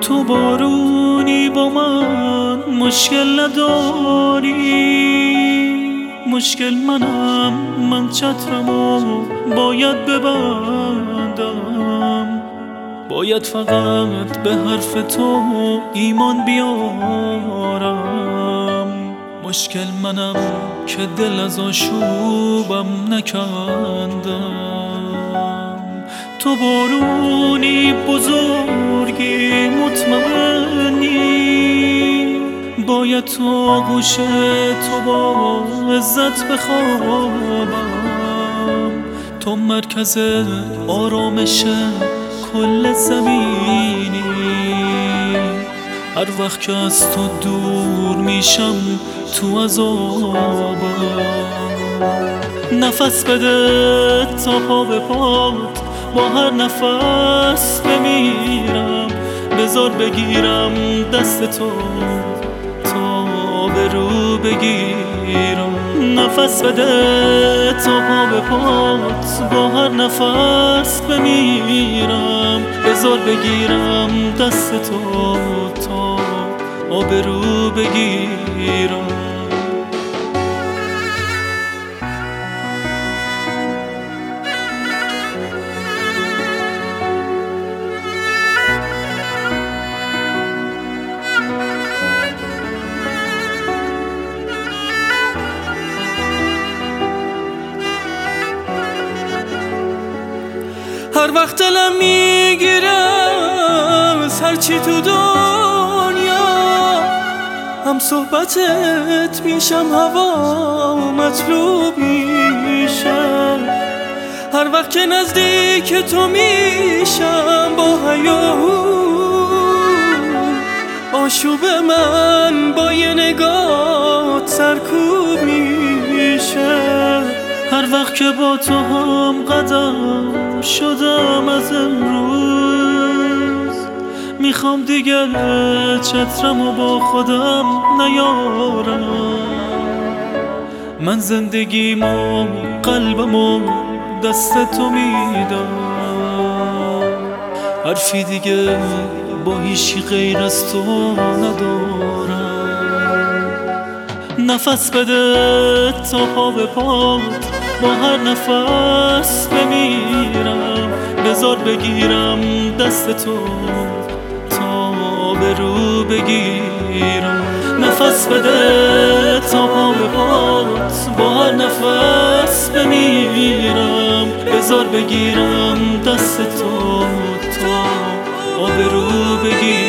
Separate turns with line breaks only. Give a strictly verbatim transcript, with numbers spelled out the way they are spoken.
تو بارونی با من مشکل نداری، مشکل منم، من چترمو باید ببندم، باید فقط به حرف تو ایمان بیارم. مشکل منم که دل از آشوبم نکندم. تو بارونی بزرگی مطمئنی، باید تو آغوش تو با عزت بخوابم. تو مرکز آرامش کل زمینی، هر وقت که از تو دور میشم تو عذابم. نفس بده تا پا به پات، با هر نفس بمیرم. بذار بگیرم دست تو تا به رو بگیرم. نفس بده تا پا به پات، با هر نفس بمیرم. بذار بگیرم دست تو تا آبرو بگیرم. هر وقت دلم میگیره از هرچی تو دنیا، هم صحبتت میشم، هوا مطلوب میشه. هر وقت که نزدیک تو میشم با هیاهو، آشوب من با یه نگاه سرکوب میشه. هر وقت که با تو هم قدم شدم از امروز، میخوام دیگر چترمو با خودم نیارم. من زندگیمو قلبمو دست تو میدم، حرفی دیگه با هیچی غیر از تو ندارم. نفس بده تا پا به پات، با هر نفس بمیرم. بذار بگیرم دست تو تا به رو بگیرم. نفس بده تا پا به پات، با هر نفس بمیرم. بذار بگیرم دست تو تا به رو بگیرم.